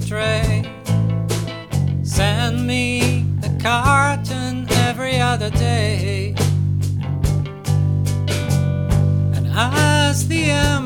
astray. Send me a carton every other day. And as the